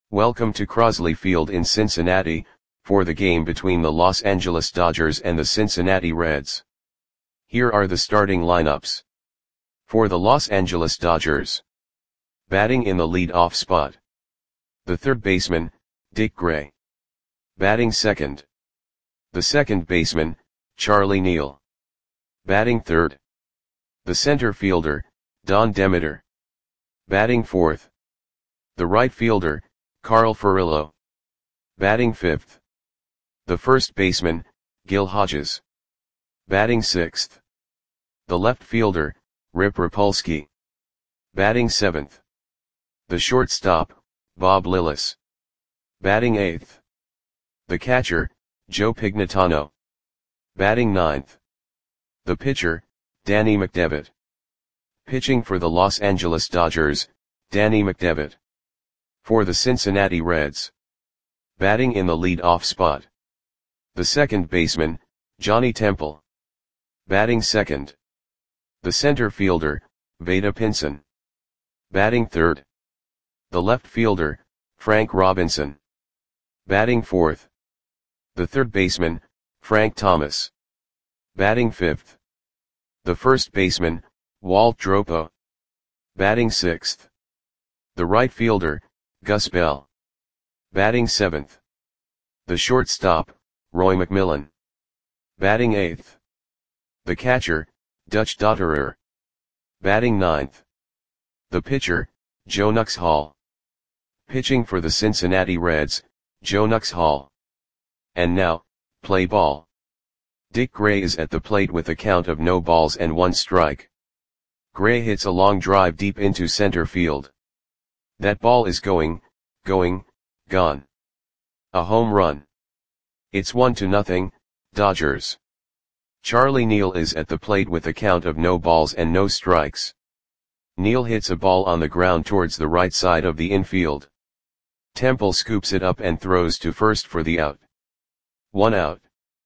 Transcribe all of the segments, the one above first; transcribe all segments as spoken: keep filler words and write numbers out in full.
Welcome to Crosley Field in Cincinnati, for the game between the Los Angeles Dodgers and the Cincinnati Reds. Here are the starting lineups. For the Los Angeles Dodgers. Batting in the lead-off spot. The third baseman, Dick Gray. Batting second. The second baseman, Charlie Neal. Batting third. The center fielder, Don Demeter. Batting fourth. The right fielder, Carl Furillo. Batting fifth. The first baseman, Gil Hodges. Batting sixth. The left fielder, Rip Rapolsky. Batting seventh. The shortstop, Bob Lillis. Batting eighth. The catcher, Joe Pignatano. Batting ninth. The pitcher, Danny McDevitt. Pitching for the Los Angeles Dodgers, Danny McDevitt. For the Cincinnati Reds. Batting in the lead-off spot. The second baseman, Johnny Temple. Batting second. The center fielder, Vada Pinson. Batting third. The left fielder, Frank Robinson. Batting fourth. The third baseman, Frank Thomas. Batting fifth. The first baseman, Walt Dropo. Batting sixth. The right fielder, Gus Bell. Batting seventh. The shortstop, Roy McMillan. Batting eighth. The catcher, Dutch Dotterer. Batting ninth. The pitcher, Joe Nuxhall. Pitching for the Cincinnati Reds, Joe Nuxhall. And now, play ball. Dick Gray is at the plate with a count of no balls and one strike. Gray hits a long drive deep into center field. That ball is going, going, gone. A home run. It's one to nothing, Dodgers. Charlie Neal is at the plate with a count of no balls and no strikes. Neal hits a ball on the ground towards the right side of the infield. Temple scoops it up and throws to first for the out. One out.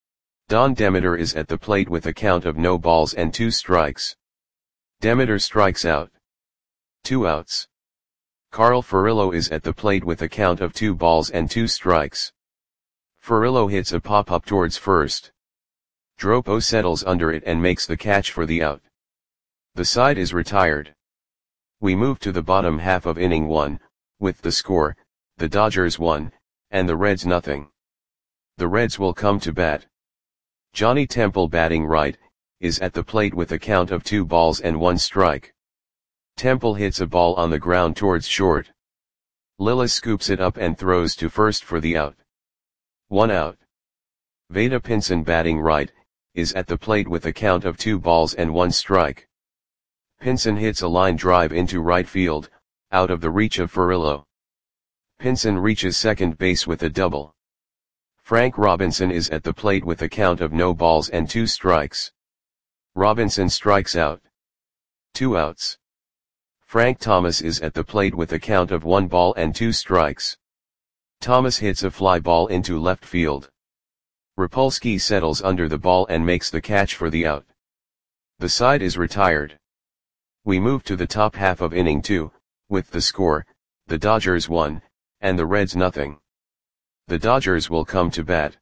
Don Demeter is at the plate with a count of no balls and two strikes. Demeter strikes out. Two outs. Carl Furillo is at the plate with a count of two balls and two strikes. Furillo hits a pop-up towards first. Dropo settles under it and makes the catch for the out. The side is retired. We move to the bottom half of inning one, with the score, the Dodgers one, and the Reds nothing. The Reds will come to bat. Johnny Temple batting right, is at the plate with a count of two balls and one strike. Temple hits a ball on the ground towards short. Lillis scoops it up and throws to first for the out. One out. Vada Pinson batting right, is at the plate with a count of two balls and one strike. Pinson hits a line drive into right field, out of the reach of Furillo. Pinson reaches second base with a double. Frank Robinson is at the plate with a count of no balls and two strikes. Robinson strikes out. Two outs. Frank Thomas is at the plate with a count of one ball and two strikes. Thomas hits a fly ball into left field. Rapolsky settles under the ball and makes the catch for the out. The side is retired. We move to the top half of inning two, with the score, the Dodgers one, and the Reds nothing. The Dodgers will come to bat.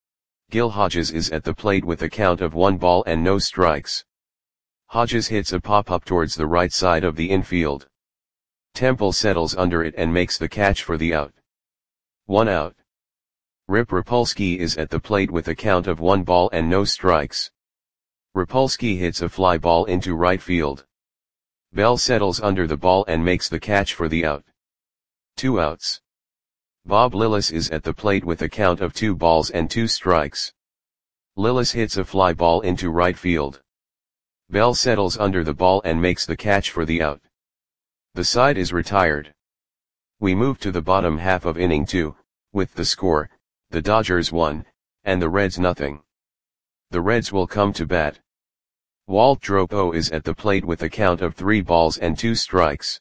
Gil Hodges is at the plate with a count of one ball and no strikes. Hodges hits a pop-up towards the right side of the infield. Temple settles under it and makes the catch for the out. One out. Rip Rapolsky is at the plate with a count of one ball and no strikes. Rapolsky hits a fly ball into right field. Bell settles under the ball and makes the catch for the out. Two outs. Bob Lillis is at the plate with a count of two balls and two strikes. Lillis hits a fly ball into right field. Bell settles under the ball and makes the catch for the out. The side is retired. We move to the bottom half of inning two, with the score, the Dodgers one, and the Reds nothing. The Reds will come to bat. Walt Dropo is at the plate with a count of three balls and two strikes.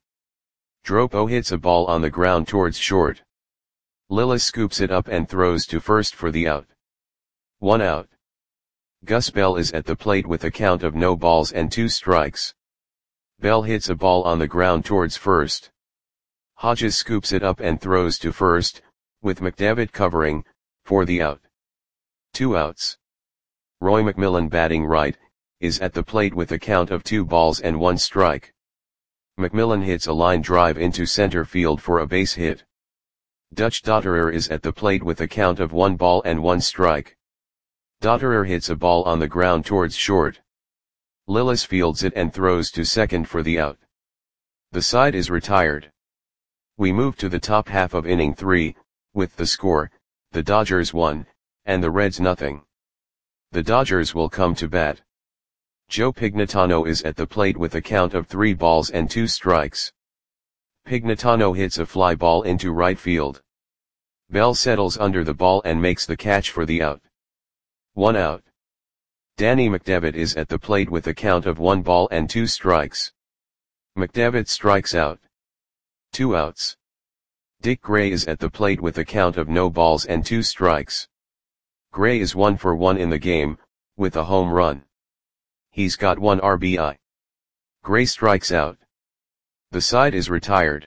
Dropo hits a ball on the ground towards short. Lillis scoops it up and throws to first for the out. One out. Gus Bell is at the plate with a count of no balls and two strikes. Bell hits a ball on the ground towards first. Hodges scoops it up and throws to first, with McDevitt covering, for the out. Two outs. Roy McMillan batting right, is at the plate with a count of two balls and one strike. McMillan hits a line drive into center field for a base hit. Dutch Dotterer is at the plate with a count of one ball and one strike. Dotterer hits a ball on the ground towards short. Lillis fields it and throws to second for the out. The side is retired. We move to the top half of inning three, with the score, the Dodgers one, and the Reds nothing. The Dodgers will come to bat. Joe Pignatano is at the plate with a count of three balls and two strikes. Pignatano hits a fly ball into right field. Bell settles under the ball and makes the catch for the out. One out. Danny McDevitt is at the plate with a count of one ball and two strikes. McDevitt strikes out. Two outs. Dick Gray is at the plate with a count of no balls and two strikes. Gray is one for one in the game, with a home run. He's got one R B I. Gray strikes out. The side is retired.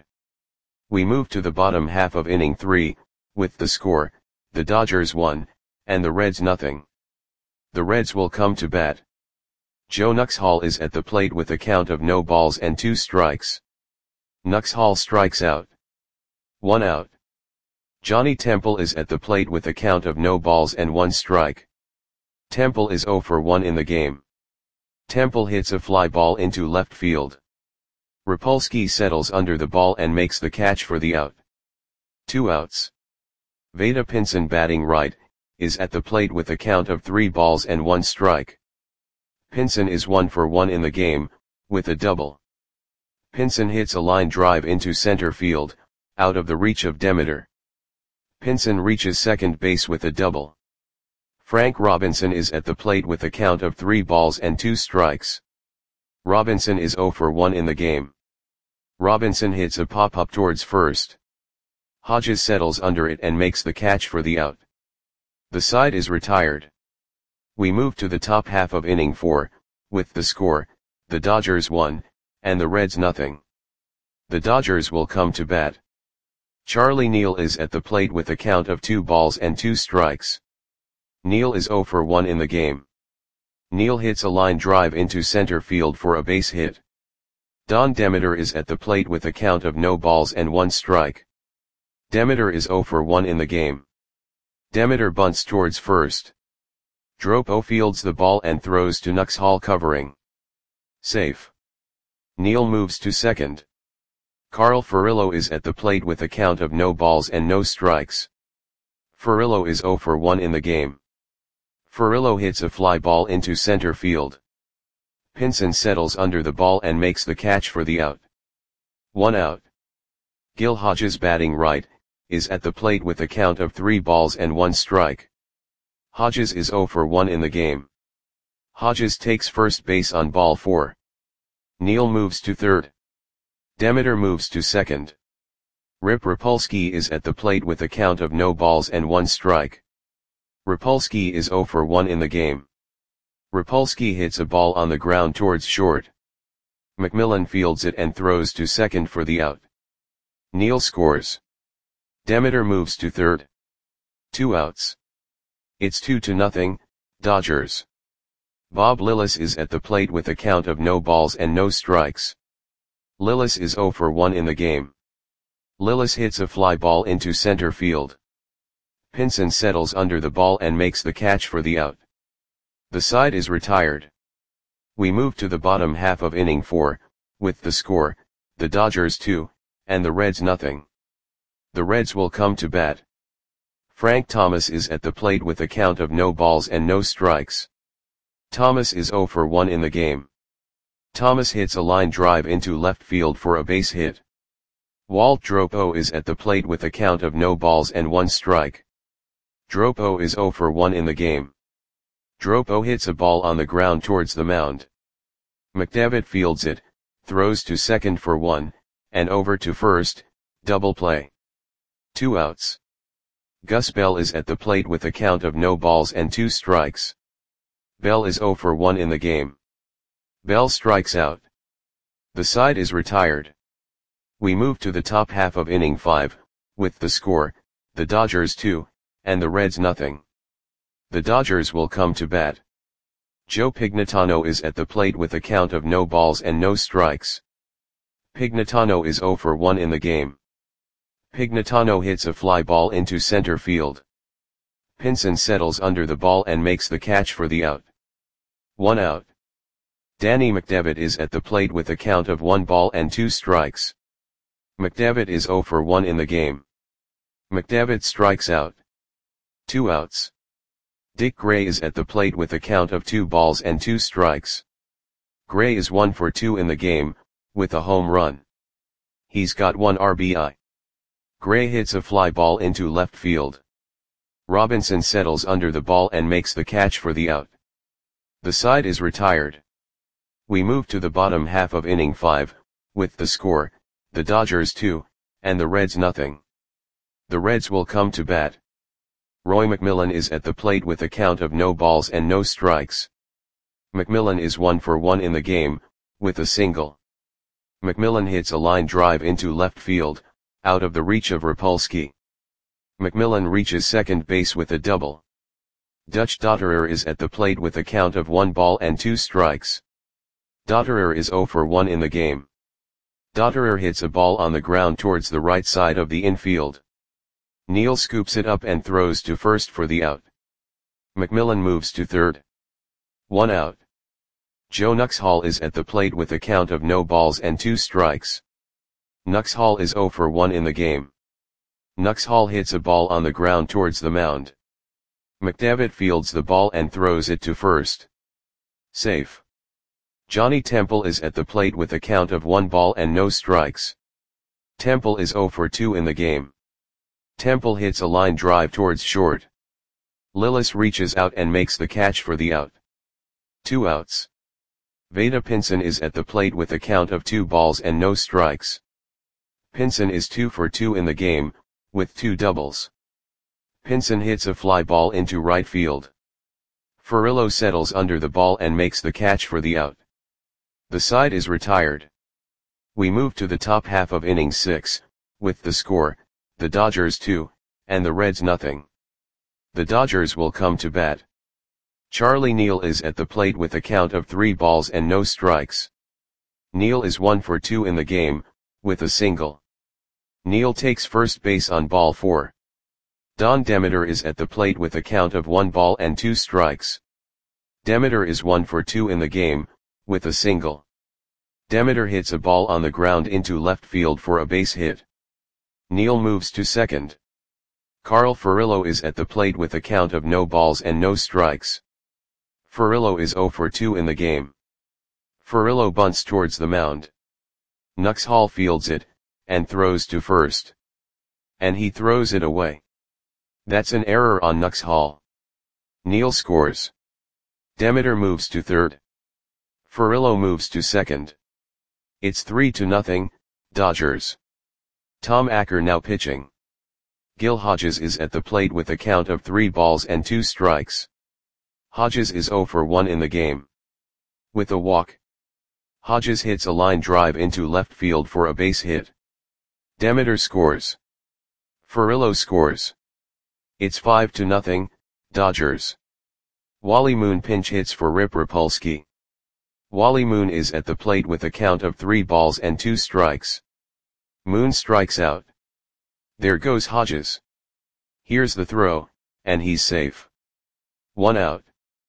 We move to the bottom half of inning three, with the score, the Dodgers one, and the Reds nothing. The Reds will come to bat. Joe Nuxhall is at the plate with a count of no balls and two strikes. Nuxhall strikes out. One out. Johnny Temple is at the plate with a count of no balls and one strike. Temple is zero for one in the game. Temple hits a fly ball into left field. Rapolsky settles under the ball and makes the catch for the out. Two outs. Vada Pinson batting right, is at the plate with a count of three balls and one strike. Pinson is one for one in the game, with a double. Pinson hits a line drive into center field, out of the reach of Demeter. Pinson reaches second base with a double. Frank Robinson is at the plate with a count of three balls and two strikes. Robinson is zero for one in the game. Robinson hits a pop-up towards first. Hodges settles under it and makes the catch for the out. The side is retired. We move to the top half of inning four, with the score, the Dodgers one, and the Reds nothing. The Dodgers will come to bat. Charlie Neal is at the plate with a count of two balls and two strikes. Neal is zero for one in the game. Neal hits a line drive into center field for a base hit. Don Demeter is at the plate with a count of no balls and one strike. Demeter is zero for one in the game. Demeter bunts towards first. Dropo fields the ball and throws to Nuxhall covering. Safe. Neal moves to second. Carl Furillo is at the plate with a count of no balls and no strikes. Furillo is zero for one in the game. Furillo hits a fly ball into center field. Pinson settles under the ball and makes the catch for the out. One out. Gil Hodges batting right, is at the plate with a count of three balls and one strike. Hodges is zero for one in the game. Hodges takes first base on ball four. Neal moves to third. Demeter moves to second. Rip Rapolsky is at the plate with a count of no balls and one strike. Rapolsky is zero for one in the game. Rapolsky hits a ball on the ground towards short. McMillan fields it and throws to second for the out. Neal scores. Demeter moves to third. Two outs. It's two to nothing, Dodgers. Bob Lillis is at the plate with a count of no balls and no strikes. Lillis is zero for one in the game. Lillis hits a fly ball into center field. Pinson settles under the ball and makes the catch for the out. The side is retired. We move to the bottom half of inning four, with the score, the Dodgers two, and the Reds nothing. The Reds will come to bat. Frank Thomas is at the plate with a count of no balls and no strikes. Thomas is zero for one in the game. Thomas hits a line drive into left field for a base hit. Walt Dropo is at the plate with a count of no balls and one strike. Dropo is zero for one in the game. Dropo hits a ball on the ground towards the mound. McDevitt fields it, throws to second for one, and over to first, double play. Two outs. Gus Bell is at the plate with a count of no balls and two strikes. Bell is zero for one in the game. Bell strikes out. The side is retired. We move to the top half of inning five, with the score, the Dodgers two, and the Reds nothing. The Dodgers will come to bat. Joe Pignatano is at the plate with a count of no balls and no strikes. Pignatano is oh for one in the game. Pignatano hits a fly ball into center field. Pinson settles under the ball and makes the catch for the out. One out. Danny McDevitt is at the plate with a count of one ball and two strikes. McDevitt is oh for one in the game. McDevitt strikes out. Two outs. Dick Gray is at the plate with a count of two balls and two strikes. Gray is one for two in the game, with a home run. He's got one R B I. Gray hits a fly ball into left field. Robinson settles under the ball and makes the catch for the out. The side is retired. We move to the bottom half of inning five, with the score, the Dodgers two, and the Reds nothing. The Reds will come to bat. Roy McMillan is at the plate with a count of no balls and no strikes. McMillan is one for one in the game, with a single. McMillan hits a line drive into left field, out of the reach of Rapolsky. McMillan reaches second base with a double. Dutch Dotterer is at the plate with a count of one ball and two strikes. Dotterer is oh for one in the game. Dotterer hits a ball on the ground towards the right side of the infield. Neal scoops it up and throws to first for the out. McMillan moves to third. One out. Joe Nuxhall is at the plate with a count of no balls and two strikes. Nuxhall is oh for one in the game. Nuxhall hits a ball on the ground towards the mound. McDevitt fields the ball and throws it to first. Safe. Johnny Temple is at the plate with a count of one ball and no strikes. Temple is oh for two in the game. Temple hits a line drive towards short. Lillis reaches out and makes the catch for the out. Two outs. Vada Pinson is at the plate with a count of two balls and no strikes. Pinson is two for two in the game, with two doubles. Pinson hits a fly ball into right field. Furillo settles under the ball and makes the catch for the out. The side is retired. We move to the top half of inning six, with the score, the Dodgers two, and the Reds nothing. The Dodgers will come to bat. Charlie Neal is at the plate with a count of three balls and no strikes. Neal is one for two in the game, with a single. Neal takes first base on ball four. Don Demeter is at the plate with a count of one ball and two strikes. Demeter is one for two in the game, with a single. Demeter hits a ball on the ground into left field for a base hit. Neal moves to second. Carl Furillo is at the plate with a count of no balls and no strikes. Furillo is oh for two in the game. Furillo bunts towards the mound. Nuxhall fields it, and throws to first. And he throws it away. That's an error on Nuxhall. Neal scores. Demeter moves to third. Furillo moves to second. It's three to nothing, Dodgers. Tom Acker now pitching. Gil Hodges is at the plate with a count of three balls and two strikes. Hodges is oh for one in the game. With a walk. Hodges hits a line drive into left field for a base hit. Demeter scores. Furillo scores. It's five to nothing, Dodgers. Wally Moon pinch hits for Rip Rapolsky. Wally Moon is at the plate with a count of three balls and two strikes. Moon strikes out. There goes Hodges. Here's the throw, and he's safe. One out.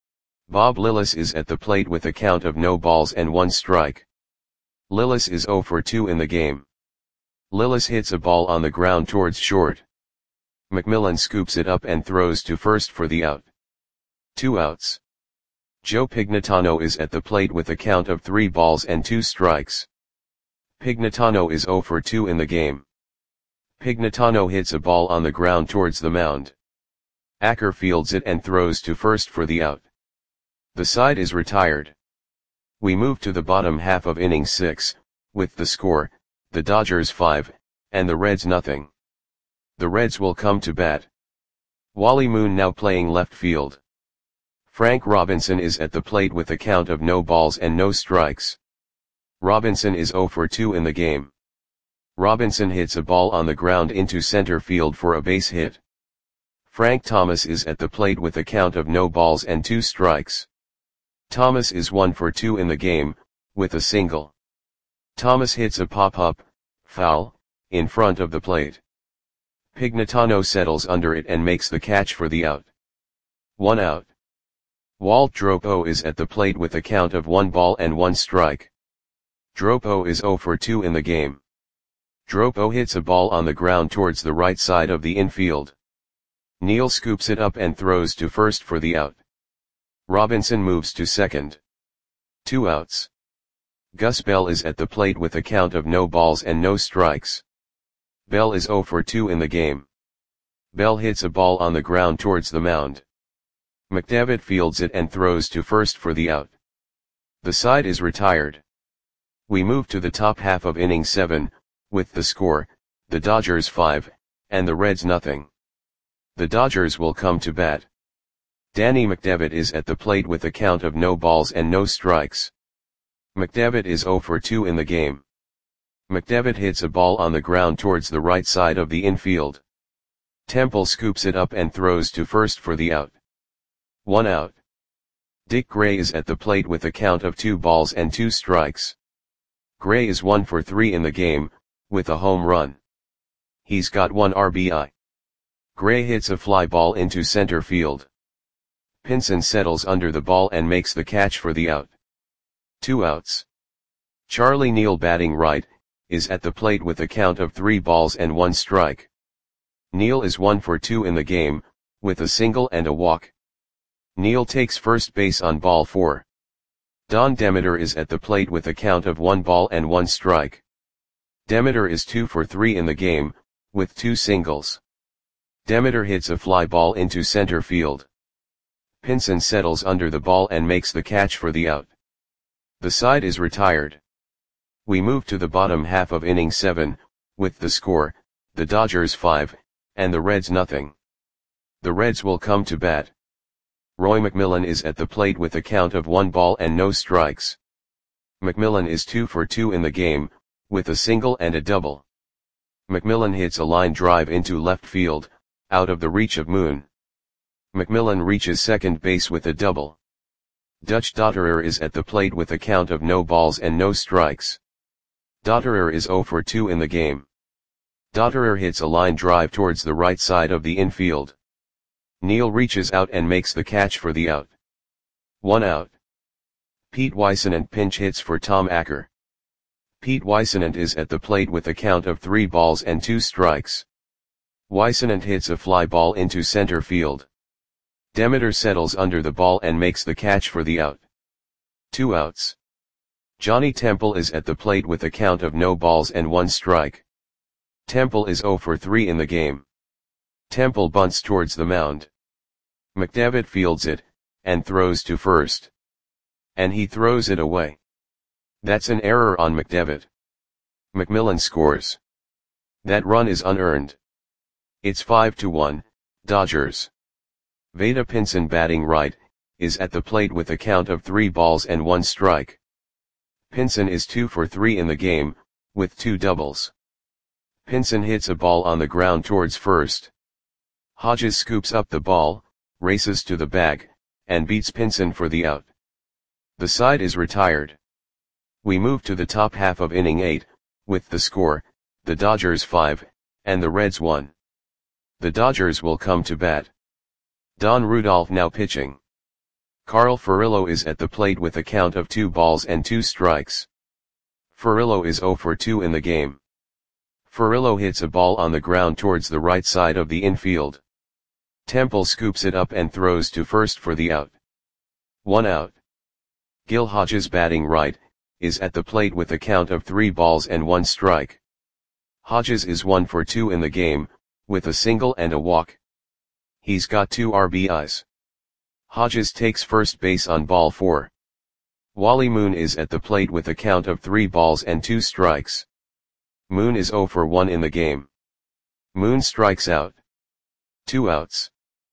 Bob Lillis is at the plate with a count of no balls and one strike. Lillis is oh for two in the game. Lillis hits a ball on the ground towards short. McMillan scoops it up and throws to first for the out. Two outs. Joe Pignatano is at the plate with a count of three balls and two strikes. Pignatano is oh for two in the game. Pignatano hits a ball on the ground towards the mound. Acker fields it and throws to first for the out. The side is retired. We move to the bottom half of inning six, with the score, the Dodgers five, and the Reds nothing. The Reds will come to bat. Wally Moon now playing left field. Frank Robinson is at the plate with a count of no balls and no strikes. Robinson is oh for two in the game. Robinson hits a ball on the ground into center field for a base hit. Frank Thomas is at the plate with a count of no balls and two strikes. Thomas is one for two in the game, with a single. Thomas hits a pop-up, foul, in front of the plate. Pignatano settles under it and makes the catch for the out. One out. Walt Dropo is at the plate with a count of one ball and one strike. Dropo is zero for two in the game. Dropo hits a ball on the ground towards the right side of the infield. Neal scoops it up and throws to first for the out. Robinson moves to second. Two outs. Gus Bell is at the plate with a count of no balls and no strikes. Bell is zero for two in the game. Bell hits a ball on the ground towards the mound. McDevitt fields it and throws to first for the out. The side is retired. We move to the top half of inning seven, with the score, the Dodgers five, and the Reds nothing. The Dodgers will come to bat. Danny McDevitt is at the plate with a count of no balls and no strikes. McDevitt is zero for two in the game. McDevitt hits a ball on the ground towards the right side of the infield. Temple scoops it up and throws to first for the out. One out. Dick Gray is at the plate with a count of two balls and two strikes. Gray is one for three in the game, with a home run. He's got one R B I. Gray hits a fly ball into center field. Pinson settles under the ball and makes the catch for the out. Two outs. Charlie Neal, batting right, is at the plate with a count of three balls and one strike. Neal is one for two in the game, with a single and a walk. Neal takes first base on ball four. Don Demeter is at the plate with a count of one ball and one strike. Demeter is two for three in the game, with two singles. Demeter hits a fly ball into center field. Pinson settles under the ball and makes the catch for the out. The side is retired. We move to the bottom half of inning seven, with the score, the Dodgers five, and the Reds nothing. The Reds will come to bat. Roy McMillan is at the plate with a count of one ball and no strikes. McMillan is two for two in the game, with a single and a double. McMillan hits a line drive into left field, out of the reach of Moon. McMillan reaches second base with a double. Dutch Dotterer is at the plate with a count of no balls and no strikes. Dotterer is zero for two in the game. Dotterer hits a line drive towards the right side of the infield. Neal reaches out and makes the catch for the out. One out. Pete Weissenant pinch hits for Tom Acker. Pete Weissenant is at the plate with a count of three balls and two strikes. Weissenant hits a fly ball into center field. Demeter settles under the ball and makes the catch for the out. Two outs. Johnny Temple is at the plate with a count of no balls and one strike. Temple is zero for three in the game. Temple bunts towards the mound. McDevitt fields it, and throws to first. And he throws it away. That's an error on McDevitt. McMillan scores. That run is unearned. It's five to one, Dodgers. Vada Pinson, batting right, is at the plate with a count of three balls and one strike. Pinson is two for three in the game, with two doubles. Pinson hits a ball on the ground towards first. Hodges scoops up the ball, races to the bag, and beats Pinson for the out. The side is retired. We move to the top half of inning eight, with the score, the Dodgers five, and the Reds one. The Dodgers will come to bat. Don Rudolph now pitching. Carl Furillo is at the plate with a count of two balls and two strikes. Furillo is zero for two in the game. Furillo hits a ball on the ground towards the right side of the infield. Temple scoops it up and throws to first for the out. One out. Gil Hodges, batting right, is at the plate with a count of three balls and one strike. Hodges is one for two in the game, with a single and a walk. He's got two R B Is. Hodges takes first base on ball four. Wally Moon is at the plate with a count of three balls and two strikes. Moon is zero for one in the game. Moon strikes out. Two outs.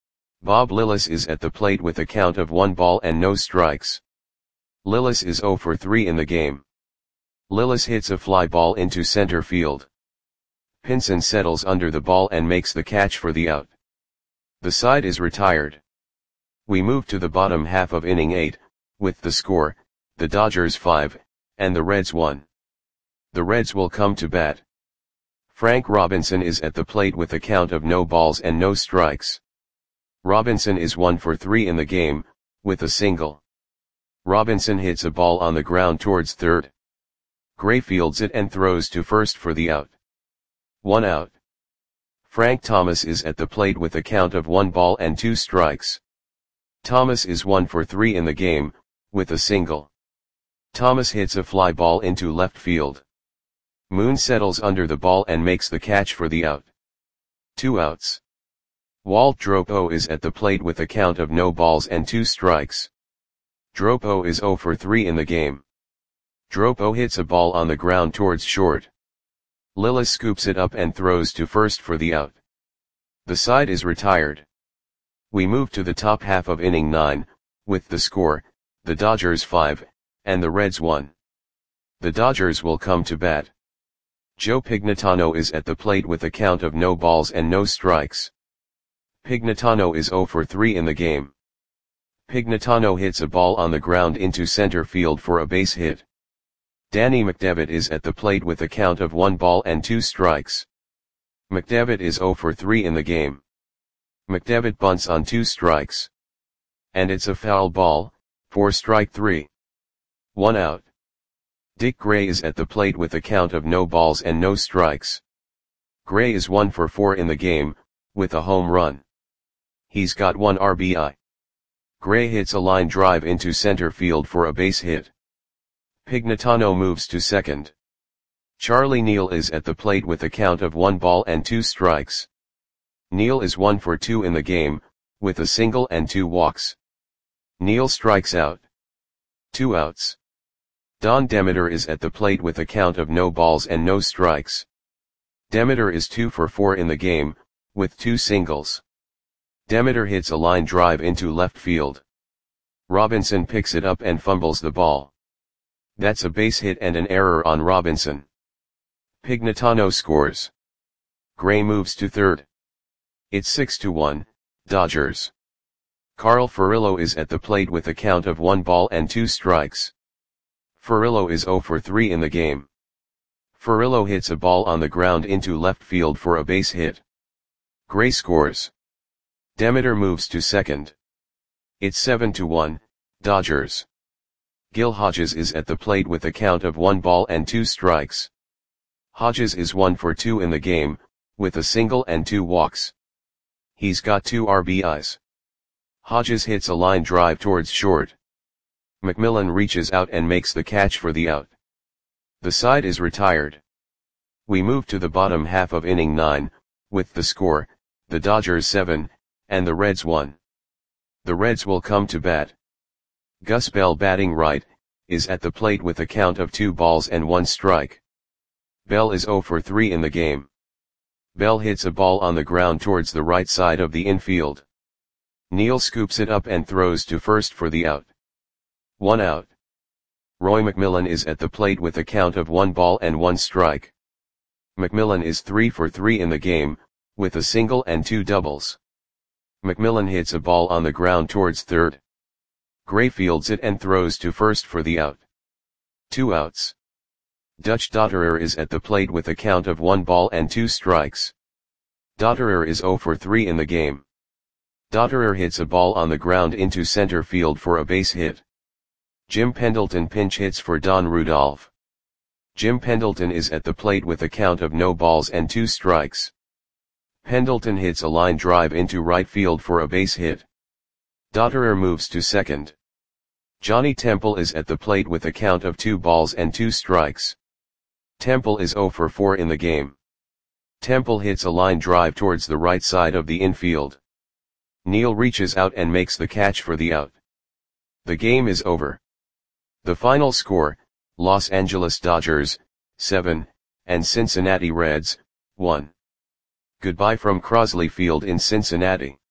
Bob Lillis is at the plate with a count of one ball and no strikes. Lillis is zero for three in the game. Lillis hits a fly ball into center field. Pinson settles under the ball and makes the catch for the out. The side is retired. We move to the bottom half of inning eight, with the score, the Dodgers five, and the Reds one. The Reds will come to bat. Frank Robinson is at the plate with a count of no balls and no strikes. Robinson is one for three in the game, with a single. Robinson hits a ball on the ground towards third. Gray fields it and throws to first for the out. One out. Frank Thomas is at the plate with a count of one ball and two strikes. Thomas is one for three in the game, with a single. Thomas hits a fly ball into left field. Moon settles under the ball and makes the catch for the out. Two outs. Walt Dropo is at the plate with a count of no balls and two strikes. Dropo is zero for three in the game. Dropo hits a ball on the ground towards short. Lillis scoops it up and throws to first for the out. The side is retired. We move to the top half of inning nine, with the score, the Dodgers five, and the Reds one. The Dodgers will come to bat. Joe Pignatano is at the plate with a count of no balls and no strikes. Pignatano is zero for three in the game. Pignatano hits a ball on the ground into center field for a base hit. Danny McDevitt is at the plate with a count of one ball and two strikes. McDevitt is zero for three in the game. McDevitt bunts on two strikes. And it's a foul ball, for strike three. One out. Dick Gray is at the plate with a count of no balls and no strikes. Gray is one for four in the game, with a home run. He's got one R B I. Gray hits a line drive into center field for a base hit. Pignatano moves to second. Charlie Neal is at the plate with a count of one ball and two strikes. Neal is one for two in the game, with a single and two walks. Neal strikes out. Two outs. Don Demeter is at the plate with a count of no balls and no strikes. Demeter is two for four in the game, with two singles. Demeter hits a line drive into left field. Robinson picks it up and fumbles the ball. That's a base hit and an error on Robinson. Pignatano scores. Gray moves to third. It's six to one, Dodgers. Carl Furillo is at the plate with a count of one ball and two strikes. Furillo is zero for three in the game. Furillo hits a ball on the ground into left field for a base hit. Gray scores. Demeter moves to second. It's seven to one, Dodgers. Gil Hodges is at the plate with a count of one ball and two strikes. Hodges is one for two in the game, with a single and two walks. He's got two R B Is. Hodges hits a line drive towards short. McMillan reaches out and makes the catch for the out. The side is retired. We move to the bottom half of inning nine, with the score, the Dodgers seven, and the Reds one. The Reds will come to bat. Gus Bell, batting right, is at the plate with a count of two balls and one strike. Bell is zero for three in the game. Bell hits a ball on the ground towards the right side of the infield. Neal scoops it up and throws to first for the out. One out. Roy McMillan is at the plate with a count of one ball and one strike. McMillan is three for three in the game, with a single and two doubles. McMillan hits a ball on the ground towards third. Gray fields it and throws to first for the out. Two outs. Dutch Dotterer is at the plate with a count of one ball and two strikes. Dotterer is zero for three in the game. Dotterer hits a ball on the ground into center field for a base hit. Jim Pendleton pinch hits for Don Rudolph. Jim Pendleton is at the plate with a count of no balls and two strikes. Pendleton hits a line drive into right field for a base hit. Dotterer moves to second. Johnny Temple is at the plate with a count of two balls and two strikes. Temple is zero for four in the game. Temple hits a line drive towards the right side of the infield. Neal reaches out and makes the catch for the out. The game is over. The final score, Los Angeles Dodgers, seven, and Cincinnati Reds, one. Goodbye from Crosley Field in Cincinnati.